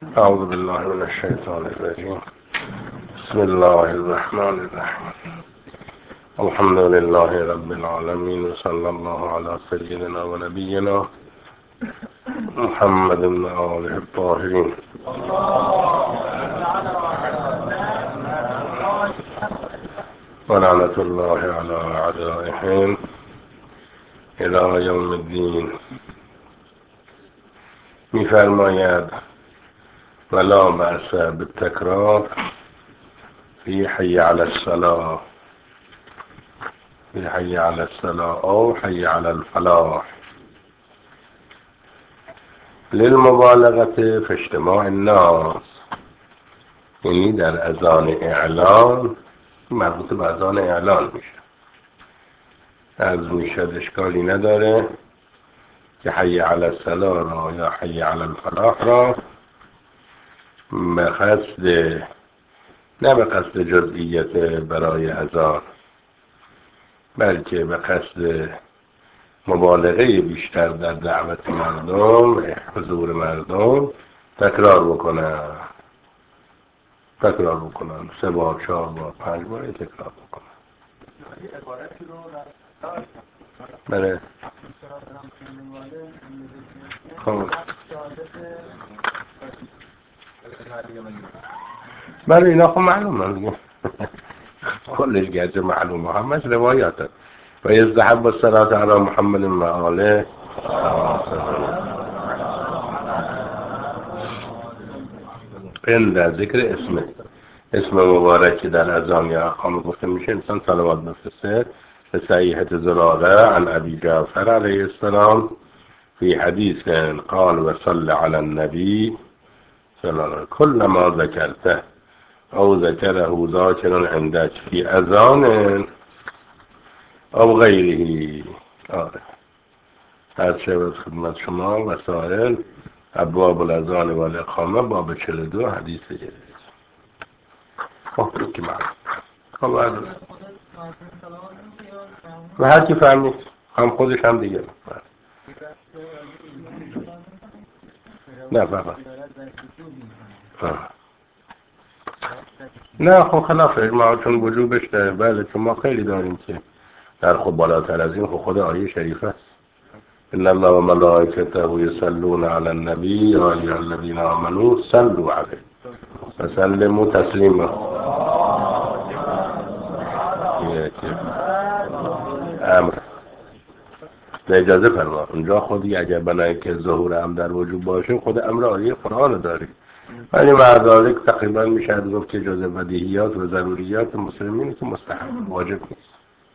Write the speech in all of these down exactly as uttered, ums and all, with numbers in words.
أعوذ بالله من الشيطان الرجيم. بسم الله الرحمن الرحيم. الحمد لله رب العالمين، وصلى الله على سيدنا ونبينا محمد بن آله الطاهرين. ولعنة الله على أعدائهم إلى يوم الدين. می‌فرماید ولا بأس بالتکرار فی حی علی الصلاة فی حی علی الصلاة او حی علی الفلاح للمبالغة في اجتماع الناس. یعنی در اذان اعلان، مربوط به اذان اعلان میشه، از میشد اشکالی نداره که حی علی الصلاة را یا حی علی الفلاح را به قصد، نه به قصد جزئیت برای اذان، بلکه به قصد مبالغه بیشتر در دعوت مردم، حضور مردم، تکرار بکنن تکرار بکنن سه بار، چهار بار، پنج بار تکرار بکنن. بله خب بله اینا خب معلومه دیگه، کلش گرچه معلومه، همش روایاته. و یستحب الصلاة علی محمد و آله. این در ذکر اسم اسم مبارک در اذان یا اقامه گفته میشه، انسان صلوات بفرسته. به صحیحة زراره عن ابی جعفر علیه السلام فی حدیث قال و صل علی النبی كل ما ذکرته او ذکره ذاکر عندك فی اذان او غیره. آره، هر شب خدمت شما وسائل ابواب الاذان و الاقامه باب چهل و دو حدیث جدید. خب که معلوم. خب و هر کی فهمید، هم خودش هم دیگه نه فقط نه خب خلاف اجماع چون وجوبش داره. بله چون ما خیلی داریم که در خب بالاتر از این خب خود آیه شریف است. ان الله و ملائکته یصلون علی النبی یا ایها الذین آمنوا صلوا علیه و سلموا تسلیما. امر به اجازه فرما اونجا خودی اگر بنای که ظهور هم در وجود باشه، خود امر آیه قرآن داری، ولی مع ذالک تقریبا میشه گفت که جزء بدیهیات و ضروریات مسلمین که مستحب واجب نیست.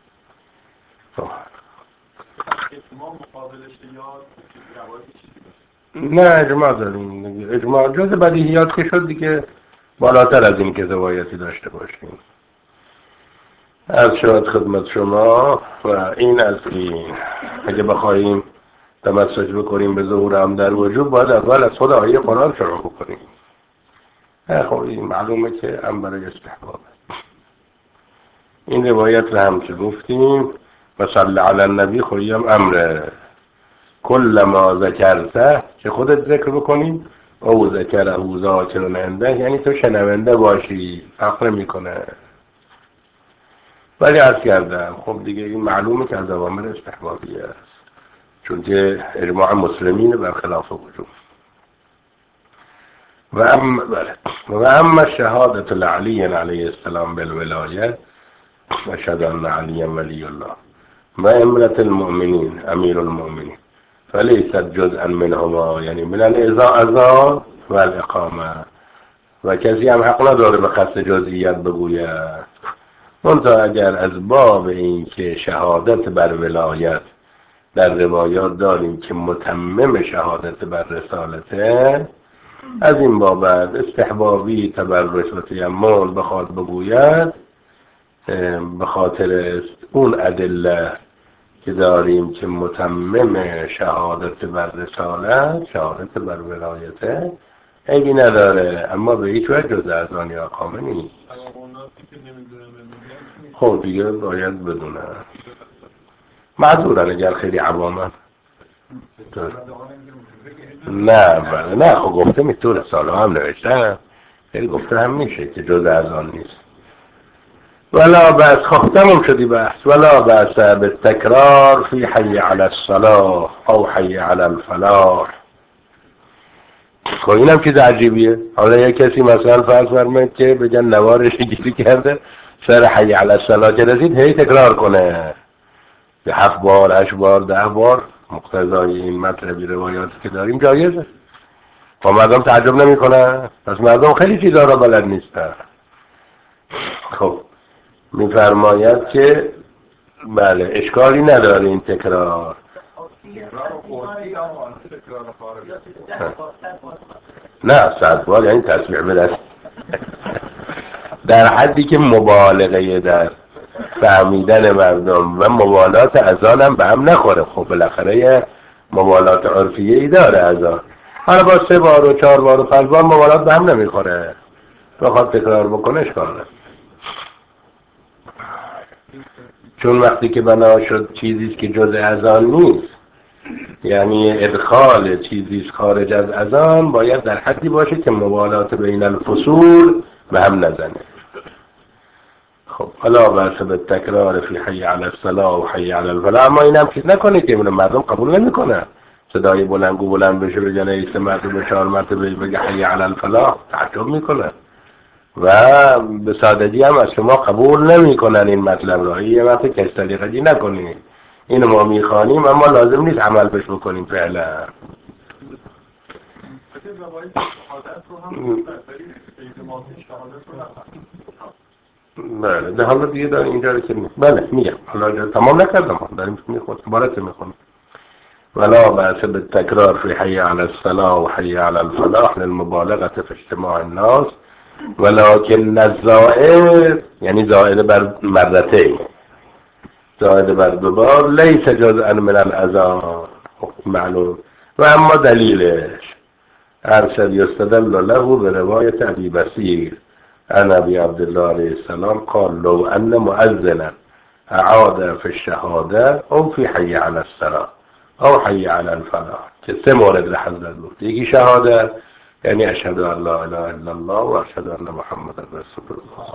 نه اجماع داریم، اجماع جزء بدیهیات که شد دیگه، بالاتر از این که روایتی داشته باشیم. از شد خدمت شما و این از این اگه بخواهیم تمسک بکنیم به ظهور هم در وجود، باید اول از خود آیه قرآن شروع بکنیم. خب این معلومه که هم برای استحباب. این روایت رو هم که گفتیم و صلی علی النبی خویم امره کل ما ذکرته، که خودت ذکر بکنیم، او ذکره ذاکر عنده، یعنی تو شنونده باشی، فقر میکنه. ولی عرض کردم خب دیگه این معلومه که از اوامر استحبابی است، چون که اجماع مسلمین برخلاف وجود. و اما بله و اما شهادت لعلی علیه السلام بالولایه و شهادت علی ولی الله و امرت المؤمنین امیر المؤمنین فلیست جزءا منهما، یعنی من الاذان و الاقامه، و کسی هم حق نداره به قصد جزئیات بگوید. منتها اگر از باب این که شهادت بر ولایت در روایات داریم که متمم شهادت بر رسالته، از این بابت استحبابی تبرک و تیمم بخواد بگوید، به خاطر اون ادله که داریم که متمم شهادت بر رسالت، شهادت بر ولایته، عیبی نداره، اما به هیچ وجه جز اذان یا اقامه نیست. خب دیگه باید بدونن معذورن اگر خیلی عوامن. نه بله نه خب گفته میتونه سال هم نوشتم خیلی گفته هم میشه که جز از آن نیست. ولا بأس خب تمام شدی بحث. ولا بأس بالتکرار فی حی علی الصلاة او حی علی الفلاح. خب اینم چیز عجیبیه. حالا یک کسی مثلا فرض فرمایید که بگن نوارش گیری کرده سر حی علی الصلاة که رسید هی تکرار کنه به هفت بار هشت بار ده بار مقتضای این مطلبی روایاتی که داریم جایزه. خب مردم تعجب نمی کنن؟ پس مردم خیلی چیزا را بلد نیستن. خب میفرماید که بله اشکالی نداره این تکرار. نه صد بار یعنی تسبیح به دست در حدی که مبالغه در فهمیدن مردم و مبالات اذان هم به هم نخوره. خب بالاخره یه مبالات عرفیه ای داره اذان. حالا با سه بار و چهار بار و پنج بار مبالات به هم نمیخوره. بخواد تکرار بکنه اشکال نداره. چون وقتی که بنا شد چیزیست که جز اذان نیست، یعنی ادخال چیزیست خارج از اذان، باید در حدی باشه که مبالات بین الفصول به هم نزنه. خب حالا بحث به تکرار فی حی علی الصلاة و حی علی الفلاح. اما این هم چیز نکنه که مردم قبول نمیکنه صدای بلندگو بلند بشه بگن ایسه مرتبه چهار مرتبه بگه حی علی الفلاح، تعجب میکنه و به سادگی هم از شما قبول نمیکنن این مطلب را. یه وقتی که استلیقی نکنید اینو ما میخوانیم اما لازم نیست عمل بش بکنیم فعلا. بله ده حالا دیگه داریم اینجا رو که می بله میگم حالا تمام نکردم داریم میخونم عبارت میخونم. ولا بأس بالتکرار فی حی علی الصلاة و حی علی الفلاح للمبالغة في اجتماع الناس ولكن الزائد یعنی زائد بر مرتين زائد بر دوبار لیس جزءا من الاذان معلوم. و اما دلیلش ارشد یستدل له به روایت ابی بصیر عن ابی عبدالله علیه السلام قال لو ان مؤذنا اعاد في الشهاده او في حي على الصلاه او حي على الفلاح که سه مورد را حضرت بود. یکی شهاده یعنی اشهد ان لا اله الا الله و اشهد ان محمد رسول الله.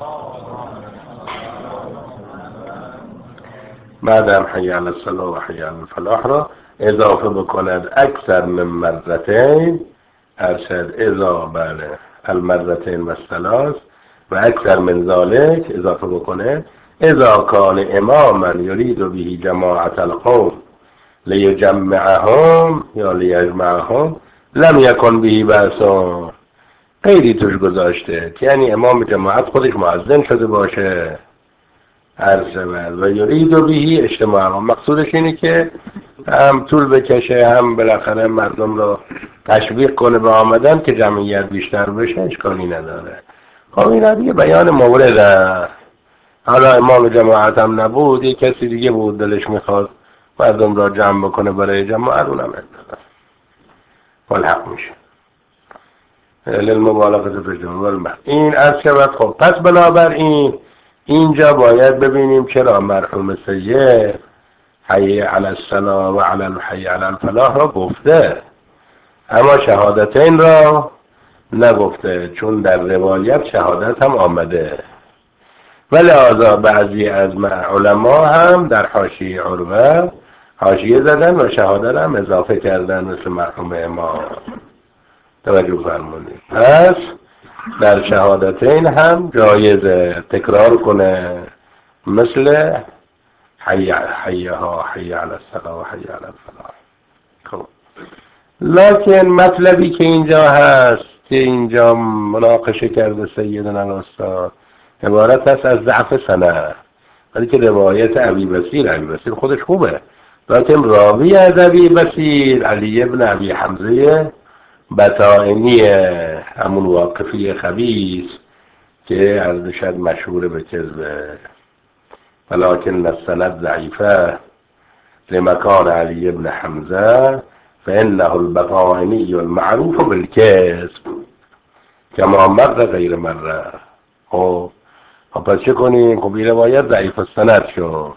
بعدم حی علی الصلاة و حی علی الفلاح را اضافه بکند اکثر من مرتين ارشد اذا بله المرتين و الثلاث و اکثر من ذلك اضافه بکنه اذا کان اماما یرید به جماعت القوم لیجمعهم یا لیجمعهم لم یکن به بأس. غیری توش گذاشته یعنی امام جماعت خودش مؤذن شده باشه ارشد و یرید به اجتماع. مقصودش اینه که هم طول بکشه هم بالاخره مردم رو تشویق کنه به آمدن که جمعیت بیشتر بشه اشکالی نداره. خب این دیگه بیان مورد. حالا امام جماعت هم نبود یک کسی دیگه بود دلش میخواد مردم را جمع بکنه برای جماعت اونم نداره والحق میشه للمبالغه فی الجمع. این از شود. خب پس بنابراین اینجا باید ببینیم چرا مرحوم سید حی علی الصلاة و علی الحی علی الفلاح را گفته اما شهادتین را نگفته، چون در روایت شهادت هم آمده. ولهذا بعضی از علما هم در حاشیه عروه حاشیه زدن و شهادت هم اضافه کردن مثل مرحوم امام. توجه فرمونید. پس در شهادتین هم جایزه تکرار کنه مثل حی حی ها حی علی الصلاة و حی علی الفلاح. خب لکن مطلبی که اینجا هست که اینجا مناقشه کرده سیدنا الاستاد عبارت هست از ضعف سند، ولی که روایت ابی بصیر ابی بصیر خودش خوبه، لیکن راوی از ابی بصیر علی ابن ابی حمزه بطائنی همون واقفی خبیث که از شد مشهور به کذبه. ولكن السند ضعیفه لمکان علی ابن حمزه فانه البطائنی المعروف بالكذب کما مر غیر مره. خب پس چه کنیم؟ خب این روایت ضعیف السند شد.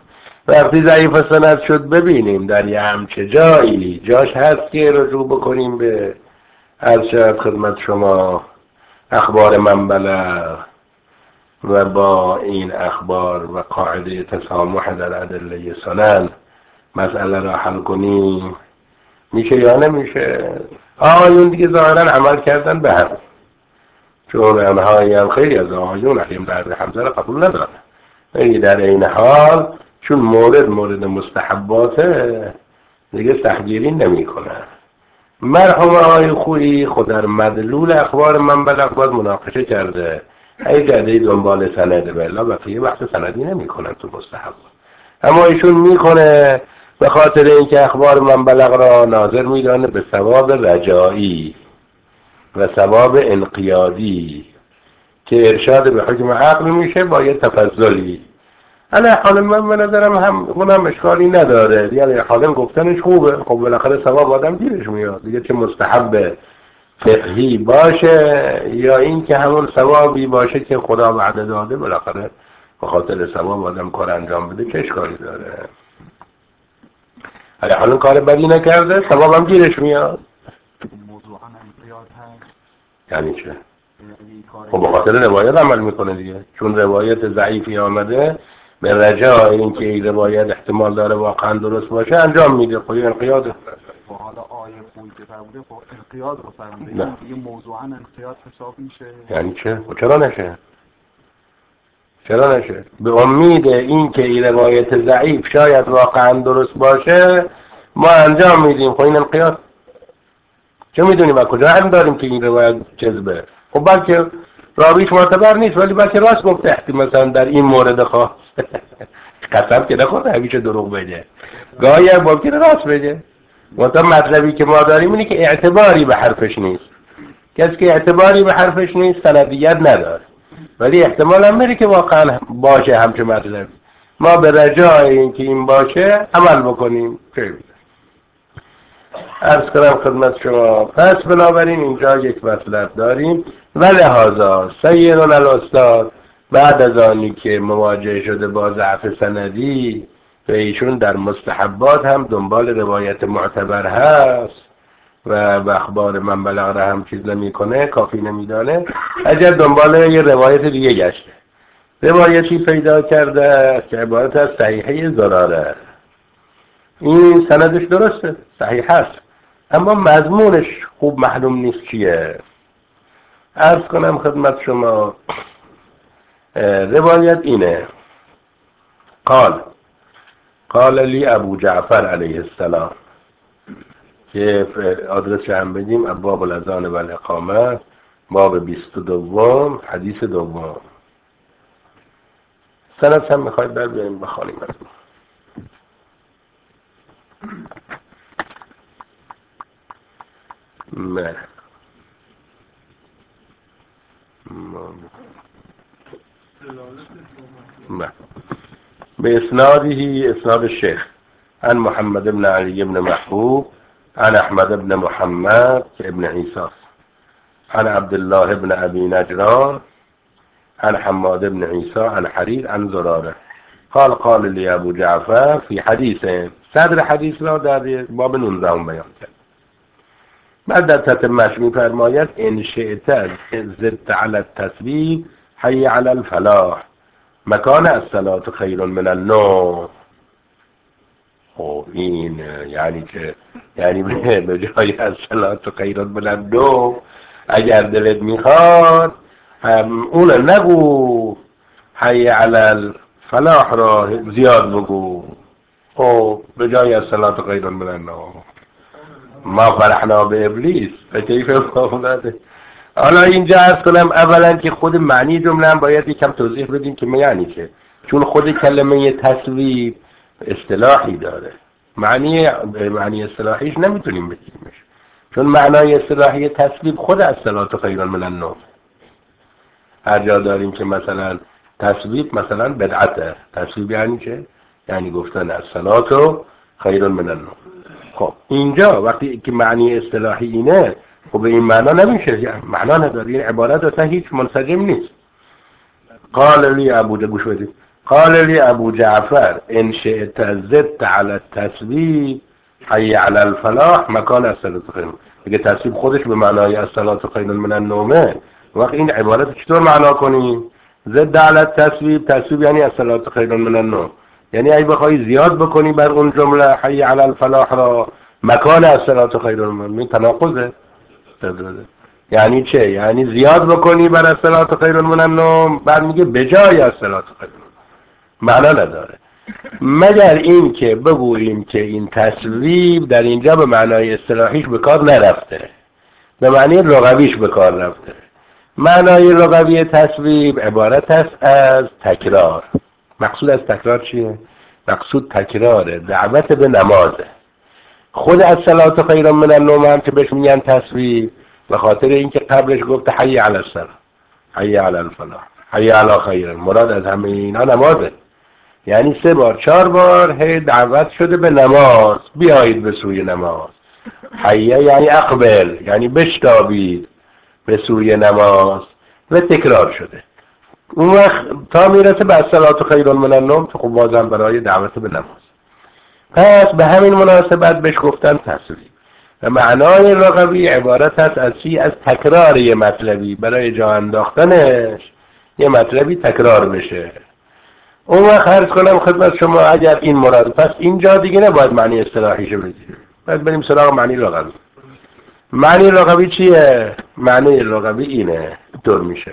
وقتی ضعیف سند شد ببینیم در یه همچه جایی جاش هست که رجوع بکنیم به عرض شد خدمت شما اخبار من بلغ و با این اخبار و قاعده تسامح در ادله سنن مسئله را حل کنیم. میشه یا نمیشه؟ آقایون دیگه ظاهرا عمل کردن به هم، چون انهایی هم خیلی از آقایون حکیم درد حمزه را قبول ندارن، ولی در این حال چون مورد مورد مستحباته دیگه سختگیری نمی کنن. مرحوم آقای خویی خود در مدلول اخبار من بلغ باز مناقشه کرده، ای جده دنبال سند بلا بقیه وقت سندی نمی کنن تو مستحب، اما ایشون میکنه به خاطر اینکه اخبار من بلغ را ناظر میدانه به ثواب رجایی و ثواب انقیادی که ارشاد به حکم عقل میشه با یه تفضلی. علی حال من به نظرم هم اونم اشکالی نداره، یعنی حالا گفتنش خوبه، خب بالاخره ثواب آدم گیرش میاد دیگه، چه مستحب فقهی باشه یا این که همون ثوابی باشه که خدا وعده داده، بالاخره به خاطر ثواب آدم کار انجام بده، چه اشکالی داره؟ علی حال کار بدی نکرده، ثواب هم گیرش میاد. موضوعا انقیاد هست یعنی چه؟ خب به خاطر روایت عمل میکنه دیگه، چون روایت ضعیفی آمده به رجای این که این روایت احتمال داره واقعا درست باشه انجام میده، خب این انقیاده. با حالا آیه خویی که فرموده خب انقیاد رو فرموده، این دیگه موضوعا انقیاد حساب میشه. یعنی چه؟ خب چرا نشه؟ چرا نشه؟ به امید این که این روایت ضعیف شاید واقعا درست باشه ما انجام میدیم، خب این انقیاد. چه میدونیم از کجا علم داریم که این روایت کذبه؟ خب بلکه راویش معتبر نیست ولی بلکه راست گفته، مثلا در این مورد خاص قسم که نخورده همیشه دروغ بگه، گاهی هم ممکنه راست بگه. مثلا مطلبی که ما داریم اینه که اعتباری به حرفش نیست، کسی که اعتباری به حرفش نیست سندیت نداره، ولی احتمال هم میره که واقعا باشه همچه مطلبی، ما به رجای اینکه این باشه عمل بکنیم. خیلی عرض کنم خدمت شما، پس بنابراین اینجا یک مطلب داریم و لحاظا سیدنا الاستاد بعد از آنی که مواجه شده با ضعف سندی و ایشون در مستحبات هم دنبال روایت معتبر هست و اخبار من بلغ را هم چیز نمی کنه، کافی نمیدانه، اگر دنبال یه روایت دیگه گشته، روایتی پیدا کرده که عبارت از صحیحه زراره، این سندش درسته، صحیح هست، اما مضمونش خوب معلوم نیست چیه. عرض کنم خدمت شما روایت اینه، قال قال لی ابو جعفر علیه السلام، که آدرس هم بدیم ابواب الاذان و الاقامه باب بیست و دوم حدیث دوم. سند هم میخواید بر بیاریم بخوانیم. نه نه به اسناده اسناد الشيخ عن محمد بن علي بن محبوب عن احمد بن محمد ابن عيسى عن عبد الله بن ابي نجران عن حماد بن عيسى عن حرير عن زراره قال قال لي ابو جعفر في حديث، صدر حدیث را در باب نوزده بیان کرد. بعد در تتمش می‌فرماید ان شئت زدت على التسبیح حي على الفلاح مکان الصلاة خیر من النوم. خب این یعنی که یعنی به جای الصلاة خیر من النوم اگر دلت میخواد اون نگو، حي على الفلاح را زیاد بگو. خب به جای الصلاة خیر من النوم ما فرحنا به ابلیس و کیف مفاوضته. حالا اینجا عرض کنم اولا که خود معنی جمله هم باید یکم توضیح بدیم که یعنی که، چون خود کلمه تصویب اصطلاحی داره، معنی معنی اصطلاحیش نمیتونیم بگیریمش، چون معنای اصطلاحی تصویب خود الصلاة خیر من النوم. هر جا داریم که مثلا تصویب مثلا بدعته، تصویب یعنی چه؟ یعنی گفتن الصلاة خیر من النوم. خب اینجا وقتی که معنی اصطلاحی اینه، خب به این معنا نمیشه، معنا نداره، این عبارت اصلا هیچ منسجم نیست. قال لی ابو جعفر، گوش بدید، قال لي ابو جعفر ان شئت زدت على التسبیح حی علی الفلاح مکان الصلاة خیر. دیگه تسبیح خودش به معنای الصلاة خیر من النومه. وقت این عبارت چطور معنا کنیم؟ زد علی التسبیح، تسبیح یعنی الصلاة خیر من النوم، یعنی اگه بخوای زیاد بکنی بر اون جمله حی علی الفلاح را مکان الصلاة خیر من النوم، تناقضه. یعنی چه؟ یعنی زیاد بکنی بر الصلاة خیر من النوم، بعد میگه بجای الصلاة خیر معنا نداره، مگر این که بگوییم که این تصویب در اینجا به معنای اصطلاحیش به کار نرفته، به معنی لغویش به کار رفته. معنای لغوی تصویب عبارت است از تکرار. مقصود از تکرار چیه؟ مقصود تکرار دعوت به نمازه. خود از الصلاة خیر من النوم هم که بهش میگن تصویب به خاطر اینکه قبلش گفت حی علی الصلاة، حی علی الفلاح، حی علی خیر، مراد از همه اینا نمازه. یعنی سه بار چهار بار هی دعوت شده به نماز، بیایید به سوی نماز. حیه یعنی اقبل، یعنی بشتابید به سوی نماز و تکرار شده. اون وقت تا میرسه به الصلاة خیر من النوم که خب بازم برای دعوت به نماز. پس به همین مناسبت بهش گفتن تصویب. و معنای لغوی عبارت است از چی؟ از تکرار یه مطلبی، برای جا انداختنش یه مطلبی تکرار بشه. اون وقت عرض کنم خدمت شما اگر این مراد، پس اینجا دیگه نباید معنی اصطلاحیشو بگیریم، باید بریم سراغ معنی لغوی. معنی لغوی چیه؟ معنی لغوی اینه، طور میشه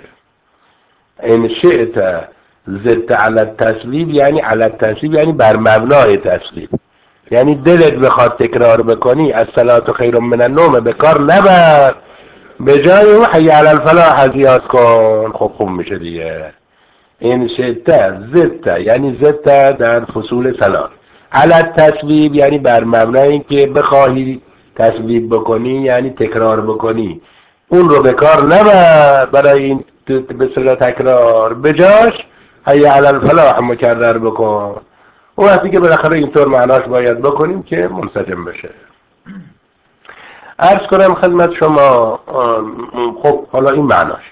ان شئت زدت علی التسبیح، یعنی علی التسبیح یعنی بر مبنای تسبیح، یعنی دلت بخواد تکرار بکنی الصلاة خیر من النوم به کار نبر، به جای اون حی علی الفلاح زیاد کن. خب خوب میشه دیگه. این شئت زدت یعنی زدت در فصول ثلاث، علی التسبیح یعنی بر مبنای اینکه بخواهی تسبیح بکنی یعنی تکرار بکنی، اون رو به کار نبر، برای این به صلاح تکرار به جاش حی علی الفلاح مکرر بکن. اون وقتی که بالاخره اینطور معناش باید بکنیم که منسجم بشه. عرض کنم خدمت شما خب حالا این معناش،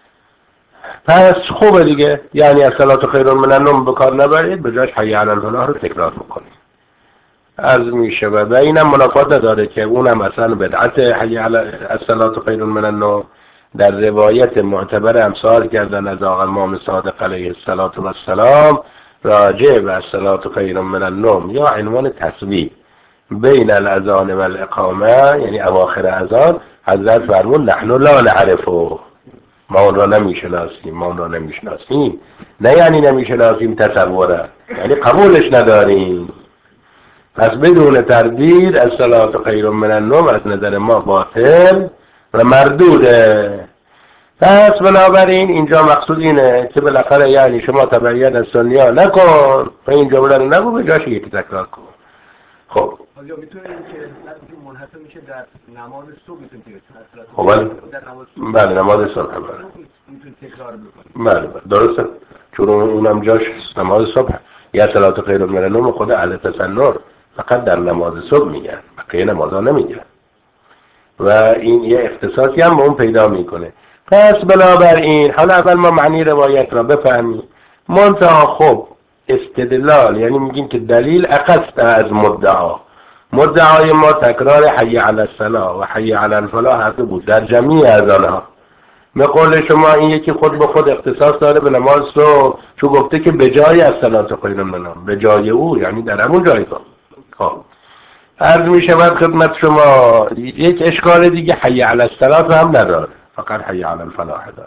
پس خوبه دیگه، یعنی الصلاة خیر من النوم به کار نبرید، به جاش حی علی الفلاح رو تکرار بکنید. عرض میشه و اینم منافات نداره که اونم اصلا بدعت حی علی الصلاة خیر من النوم در روایت معتبر امثال کردن از آقا امام صادق علیه السلام راجع به الصلاة خیر من النوم یا عنوان تسبیح بین الاذان و الاقامه، یعنی اواخر اذان، حضرت فرمود نحن لا نعرفه، ما اون را نمیشناسیم، ما اون را نمیشناسیم، نه یعنی نمیشناسیم تصوره، یعنی قبولش نداریم. پس بدون تردید الصلاة خیر من النوم از نظر ما باطل و مردوده. پس بنابراین اینجا مقصود اینه که بالاخره یعنی شما تبعیت از سنیا نکن و این جمله رو نگو، به جاش یکی تکرار کن. خب آیا میتونه این که لفظی منحصر میشه در نماز صبح میتونه که خب بله بله نماز صبح میتونه تکرار بکنه. بله بله درسته، چون اونم جاش نماز صبح. یا صلاة خیر من النوم خود اهل تسنن فقط در نماز صبح میگن، بقیه نمازها نمیگن و این یه اختصاصی هم به اون پیدا میکنه. پس بنابراین حالا اول ما معنی روایت را بفهمیم. منتها خب استدلال یعنی میگیم که دلیل اخذت از مدعا، مدعای ما تکرار حی علی الصلاة و حی علی الفلاح هر دو بود در جمیع اذانها. به قول شما این یکی خود به خود اختصاص داره به نماز صبح، چون گفته که به جای الصلاة خیر من النوم، به جای او یعنی در همون جایگاه. خب عرض می شود خدمت شما یک اشکال دیگه حی علی الصلاة هم نداره، فقط حی علی الفلاح داره.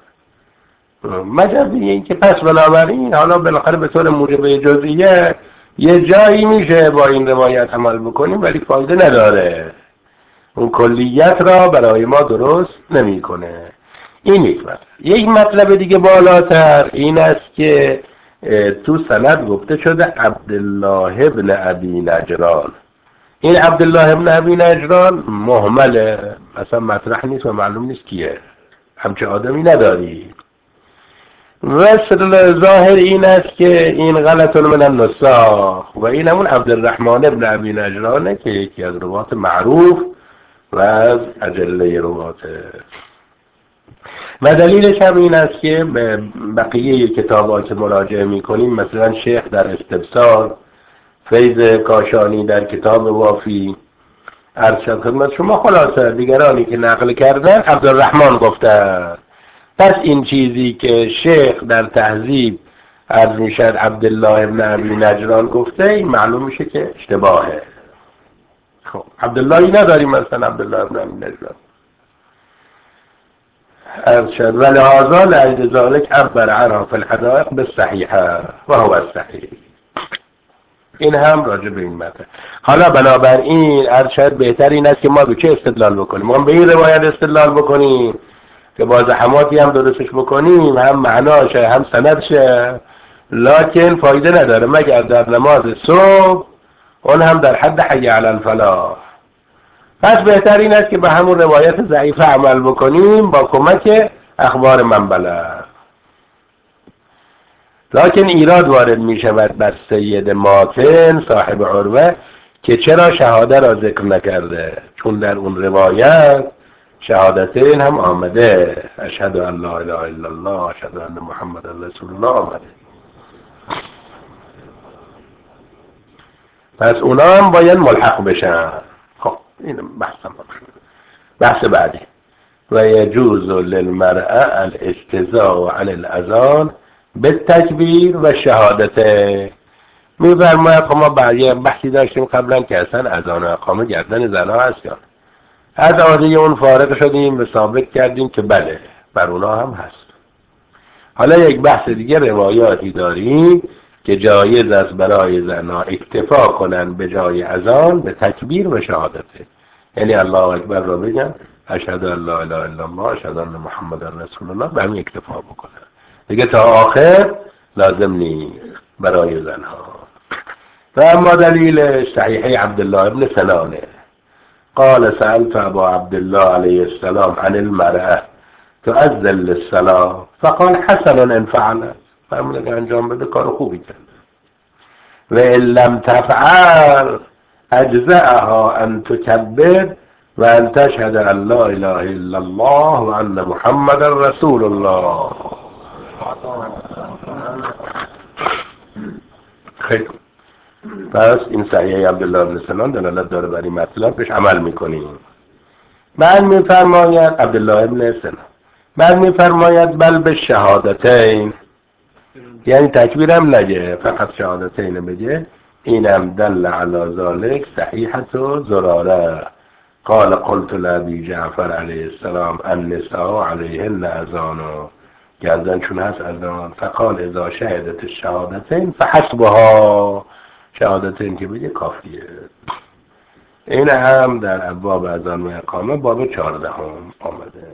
مگر دیگه این که پس بنابراین حالا بالاخره به طور موجب جزئیه یه جایی میشه با این روایت عمل بکنیم ولی فایده نداره، اون کلیت را برای ما درست نمیکنه. این یک مطلب. یک مطلب دیگه بالاتر این است که تو سند گفته شده عبدالله ابن ابی نجران. این عبدالله ابن ابی نجران مهمله، اصلا مطرح نیست و معلوم نیست کیه، همچه آدمی نداری. وصل ظاهر این است که این غلط من النساخ و این همون عبدالرحمن ابن ابی نجرانه که یکی از روات معروف و از اجله روات. و دلیلش هم این است که به بقیه کتاب‌ها که مراجعه می‌کنیم، مثلا شیخ در استبصار، فیض کاشانی در کتاب وافی، عرض شد خدمت شما، خلاصه دیگرانی که نقل کردن عبدالرحمن گفتن. پس این چیزی که شیخ در تهذیب عرض میشد عبدالله ابن ابی نجران گفته، این معلوم میشه که اشتباهه. خب عبداللهی نداریم مثلا عبدالله ابن ابی نجران عرض شد و لحاظا لعجل ذالک عبر عنها فی الحدائق بالصحیحه و هو الصحیح. این هم راجع به این مطلب. حالا بنابراین عرض شد بهتر این است که ما به چه استدلال بکنیم؟ ما به این روایت استدلال بکنیم که با زحماتی هم درستش بکنیم، هم معناشه هم سندشه، لکن فایده نداره مگر در نماز صبح، اون هم در حد حی علی الفلاح. پس بهتر این است که به همون روایت ضعیف عمل بکنیم با کمک اخبار من بلغ. لکن ایراد وارد می شود بر سید ماتن صاحب عروه که چرا شهاده را ذکر نکرده، چون در اون روایت شهادتین هم آمده، اشهد ان لا اله الا الله اشهد ان محمد رسول الله آمده. پس اونا هم باید ملحق بشن. خب این بحث هم بحث بعدی. و یجوز للمرأة الاستزاء عن الاذان بالتکبیر و شهادته. می‌فرماید خب ما بعدی بحثی داشتیم قبلا که اصلا اذان و اقامه گردن زنها هست یا از عاده اون فارغ شدیم و ثابت کردیم که بله بر اونا هم هست. حالا یک بحث دیگه روایاتی داریم که جایز است برای زنها اکتفا کنن به جای اذان به تکبیر و شهادته، یعنی الله اکبر را بگن اشهد ان لا اله الا الله اشهد ان محمد رسول الله، به همین اکتفا بکنن دیگه، تا آخر لازم نیست برای زنها. و اما دلیل صحیح عبدالله ابن سنانه قال سألت ابا عبدالله علیه السلام عن المرأة تؤذن للصلاة فقال حسن ان فعلت، فرمودن که انجام بده کار خوبی کرد، و ان لم تفعل اجزأها ان تکبر و ان تشهد ان لا اله الا الله و ان محمد رسول الله. خیلی پس این صحیح عبدالله بن سنان دلالت داره بر این مطلب، بهش عمل میکنیم. بعد میفرماید عبدالله بن سنان بعد میفرماید بل به شهادتین، یعنی تکبیر هم نگه فقط شهادتین بگه. اینم دل علی ذالک صحیحت و زراره قال قلت لابی جعفر علیه السلام النساء علیهن اذان، گردنشون هست اذان، فقال اذا شهدت الشهادتین فحسبها، شهادتین که بگه کافیه. این هم در ابواب اذان و اقامه باب چهارده هم آمده.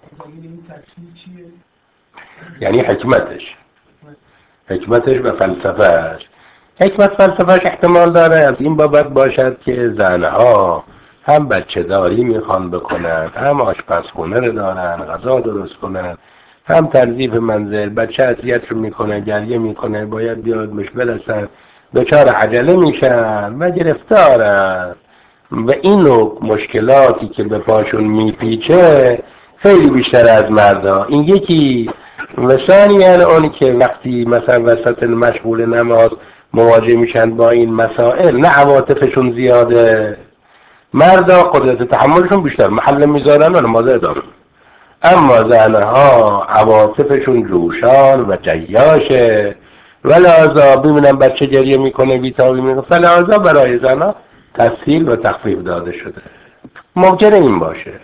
یعنی حکمتش حکمتش و فلسفهش. حکمت فلسفهش احتمال داره از این بابت باشد که زنها هم بچه داری میخوان بکنن، هم آشپزخونه رو دارن غذا درست کنن، هم تنظیف منزل، بچه اذیت رو میکنه گریه میکنه باید بیاد مش برسن، دچار عجله میشن و گرفتارن و این نوع مشکلاتی که به پاشون میپیچه خیلی بیشتر از مردا. این یکی و ثانیاً اون که وقتی مثلا وسط مشغول نماز مواجه میشن با این مسائل، نه عواطفشون زیاده، مردا قدرت تحملشون بیشتر، محل میذارن و نماز ادامه، اما زنها عواطفشون جوشان و جیاشه و لحاظا ببینن بچه گریه میکنه بیتابی میکنه، فلحاظا برای زنها تسهیل و تخفیف داده شده. ممکنه این باشه.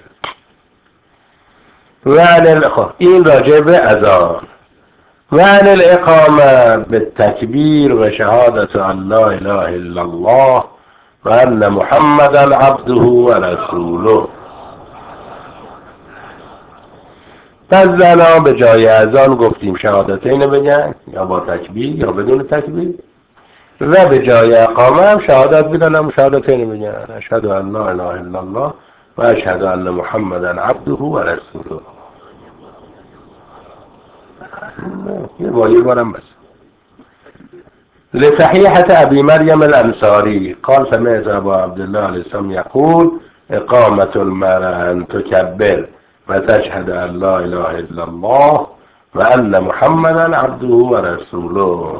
و خب این راجع به اذان. و عن الاقامه بالتکبیر و شهادت ان لا اله الا الله و ان محمدا عبده و رسوله. پس زنها به جای اذان گفتیم شهادتین بگن یا با تکبیر یا بدون تکبیر، و به جای اقامه هم شهادت بدن هم شهادتین بگن اشهد ان لا اله الا الله و اشهد ان محمدا عبده و رسوله. یه والی بارم بس. لصحيحة أبي مريم الأنصاري قال سمعت أبا عبد الله عليه السلام يقول إقامة المرأة أن تكبر و تشهد ان لا اله الا الله و ان محمدا عبده و رسوله.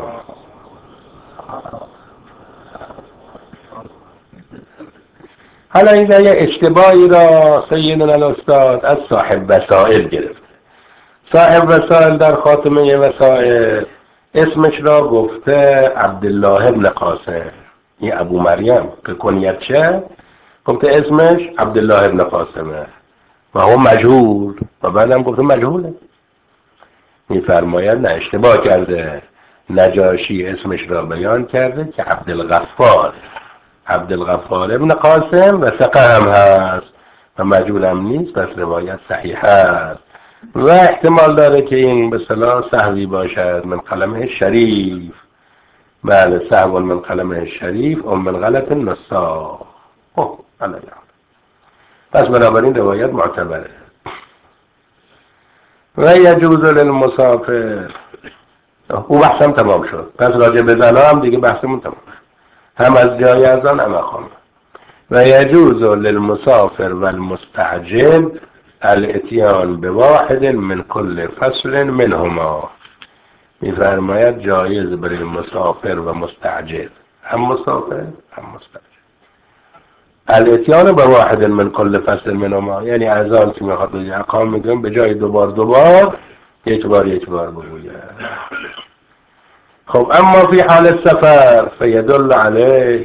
حالا این یه اشتباهی را سیدنا الاستاد از صاحب وسائل گرفت. صاحب وسائل در خاتمه وسائل اسمش را گفته عبدالله ابن قاسم، این ابو مریم که کنیت چه گفته اسمش عبدالله ابن قاسمه و هو مجهول و بعدم گفته مجهوله. میفرماید نه اشتباه کرده، نجاشی اسمش را بیان کرده که عبدالغفار عبدالغفار ابن قاسم و ثقه هم هست و مجهول هم نیست، پس روایت صحیح هست و احتمال داره که این به صلاح سهوی باشد من قلمه شریف. بله سهو من قلمه شریف ام من غلط النساخ. خب الان پس بنابراین روایت معتبره. و یجوز للمسافر، او بحثم تمام شد، پس راجع به زنا هم دیگه بحثمون تمام شد، هم از جای از آن هم اقامه. و یجوز للمسافر و المستعجل الاتیان بواحد من کل فصل منهما. میفرماید جایز برای مسافر و مستعجل، هم مسافر هم مستعجل، الاتیان بواحد من کل فصل منهما، یعنی از آن که میخواد بگه اقامه میگم به جای دوبار دوبار یک بار یک بار بگوید. خب اما فی حال السفر فیدل علیه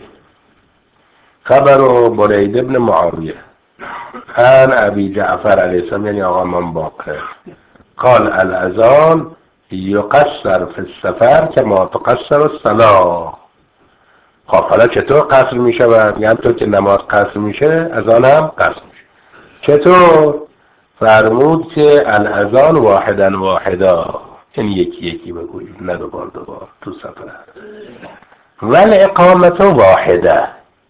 خبر برید ابن معاویه عن ابی جعفر علیه السلام، یعنی آقا من باقر قال الاذان یقصر فی السفر کما تقصر الصلاة. خب حالا چطور قصر می شود؟ یعنی تو که نماز قصر میشه اذان هم قصر میشه. چطور؟ فرمود که الاذان واحدا واحدا، این یکی یکی بگویید نه دوبار دوبار تو سفر. ولی اقامت واحده.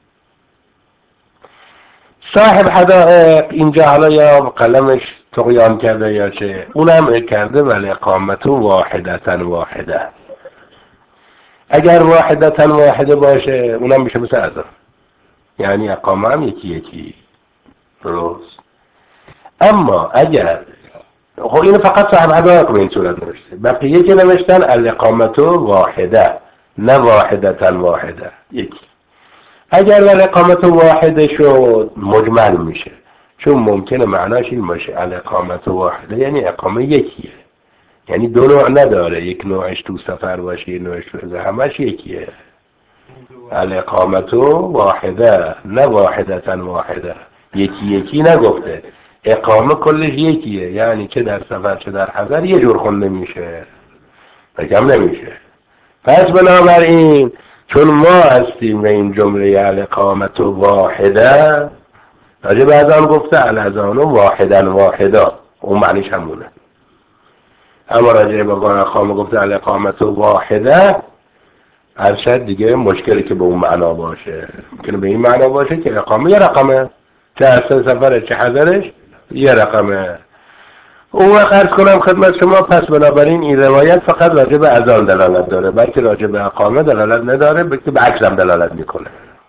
صاحب حدائق اینجا حالا یا قلمش طغیان کرده یا چه، اونم کرده ولی اقامت واحدتا واحده. اگر واحدتا واحده باشه اونم میشه مثل اذان، یعنی اقامه هم یکی یکی. درست. اما اگر خب اینو فقط صاحب حدائق به این صورت نوشته، بقیه که نوشتن الاقامت واحده نه واحدتا واحده، یکی. اگر الاقامت واحده شد مجمل میشه، چون ممکنه معناش این باشه الاقامت واحده یعنی اقامه یکیه، یعنی دو نوع نداره، یک نوعش تو سفر باشه یک نوعش تو همش یکیه. الاقامت واحده نه واحدتا واحده، یکی یکی نگفته، اقامه کلش یکیه، یعنی چه در سفر چه در حضر یه جور خونده میشه و کم نمیشه. پس بنابراین چون ما هستیم به این جمله الاقامت واحده، راجع به اذان گفته الاذان واحدا واحدا، اون معنیش همونه. اما راجع به اقامه گفته الاقامت واحده، ارشد دیگه مشکلی که به اون معنا باشه، ممکنه به این معنا باشه که اقامه یه رقمه، چه اصلا سفرش چه حضرش یه رقمه. اون وقت کنم خدمت شما، پس بنابراین این روایت فقط راجع به اذان دلالت داره، بلکه راجع به اقامه دلالت نداره، بلکه به عکس هم دلالت میکنه.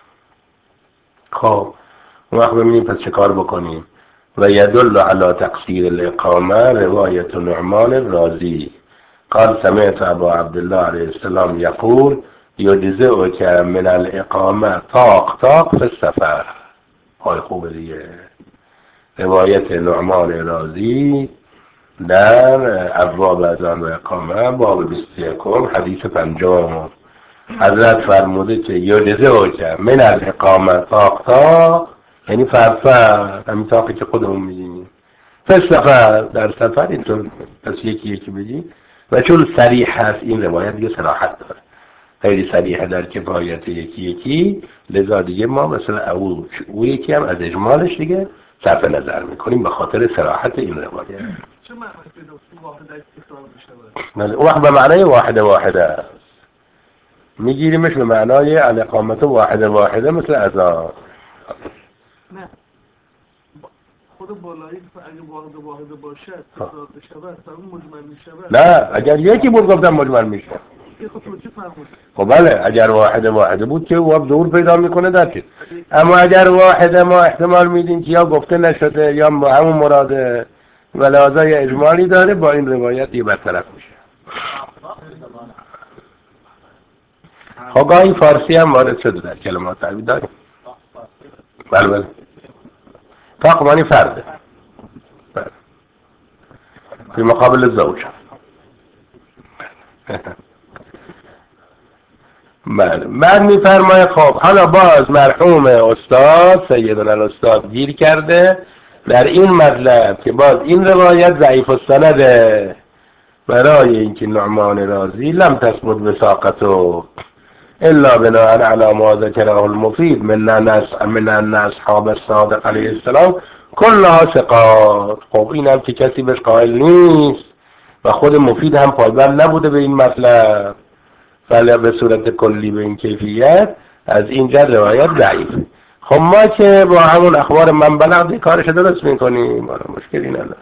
خب اون وقت ببینیم پس چه کار بکنیم. و یدل علی تقصیر الاقامه روایت نعمان الرازی قال سمعت ابا عبدالله علیه السلام یقول یجزئک من الاقامه طاق طاق فی السفر. های خوبه دیگه. روایت نعمان رازی در ابواب اذان و اقامه باب بیست و یک حدیث پنجم، حضرت فرموده که یجزئک من الاقامه طاق طاق، یعنی فرفر همین طاقی که خودمون میدینیم، پس سفر در سفر اینطور پس یکی یکی بگیم. و چون صریح هست این روایت دیگه صراحت داره، خیلی صریحه در کفایت یکی یکی، لذا دیگه ما مثلا او او یکی هم از اجمالش دیگه صرف نظر میکنیم به خاطر صراحت این روایت. چه معنی به دو واحد اکتساب میشه؟ اون وقت به معنای واحده واحده است، میگیریمش به معنای الاقامت واحده واحده مثل اذان. نه خود بالایی اگه واحد واحده باشه اکتساب بشه اصلا مجمل میشه. نه اگر یکی بود گفتم مجمل میشه. خب بله اگر واحده واحده بود که واب ظهور پیدا میکنه در چیز، اما اگر واحده ما احتمال میدیم که یا گفته نشده یا همون مراده، و لحاظا یه اجمالی داره، با این روایت یه برطرف میشه. خب گاهی فارسی هم وارد شده در کلمات عربی داریم. بله بله. طاق معنی فرده. بله. فی مقابل زوج. بله. بعد میفرماید خب حالا باز مرحوم استاد سیدنا الاستاد گیر کرده در این مطلب که باز این روایت ضعیف السنده، برای اینکه نعمان رازی لم تثبت وثاقته الا بناء على ما ذكره المفيد من الناس من الناس اصحاب الصادق علیه السلام كلها ثقات. خب این هم که کسی بهش قائل نیست و خود مفید هم پایبند نبوده به این مطلب، ولی به صورت کلی به این کیفیت از اینجا روایت ضعیف. خب ما که با همون اخبار من بلغ کارش درست میکنیم، مشکلی نداره.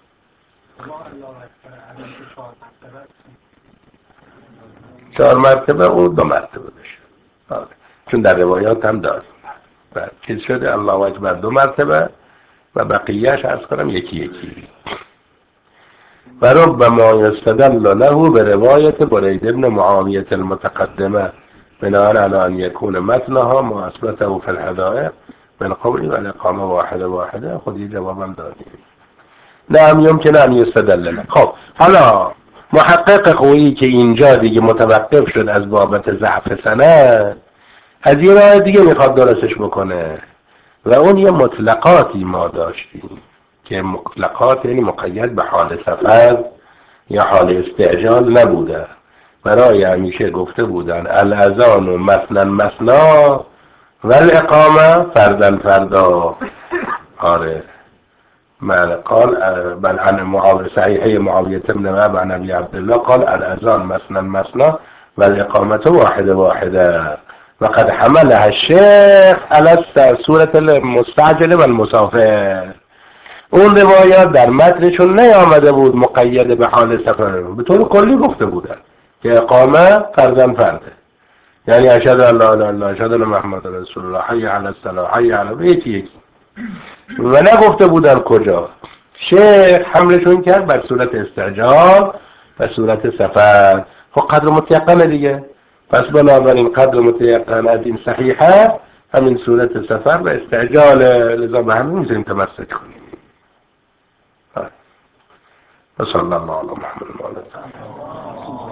چهار مرتبه و دو مرتبه بشه، چون در روایات هم داریم. بعد چیز شده الله اکبر دو مرتبه و بقیهش از کنم یکی یکی. و ربما یستدل له به روایت برید ابن معاویه المتقدمه بناء على ان يكون متنها ما اثبته في الحدائق من قولی و الاقامه واحده واحده. خودی جوابم دادیم. نعم یمکن ان یستدل له. خب حالا محقق خویی که اینجا دیگه متوقف شد از بابت ضعف سند، از یه راه دیگه میخواد درستش بکنه و اون یه مطلقاتی ما داشتیم که مطلقات یعنی مقید به حال سفر یا حال استعجال نبوده. برای همیشه گفته بودن الاذان و مثلا مثنا و الاقامه فردا فردا. آره من قال بل عن معاویه صحیحه معاویه بن وهب عن ابي عبد الله قال الاذان مثلا مثنا و الاقامه واحده واحده وقد حملها الشيخ على سوره المستعجل و المسافر. اون روایات در متنشون نیامده بود مقید به حال سفر، به طور کلی گفته بودن که اقامه فرضاً فرده، یعنی اشهد ان لا اله الا الله اشهد ان محمد رسول الله حی علی الصلاة حی علی یکی یکی، و نگفته بودن کجا. شیخ حملشون کرد بر صورت استعجال و صورت سفر. خب قدر متیقنه دیگه، پس بنابراین قدر متیقن از این صحیحه همین صورت سفر و استعجال، لذا به همین میتونیم تمسک کنیم. صلی الله علی محمد و آله.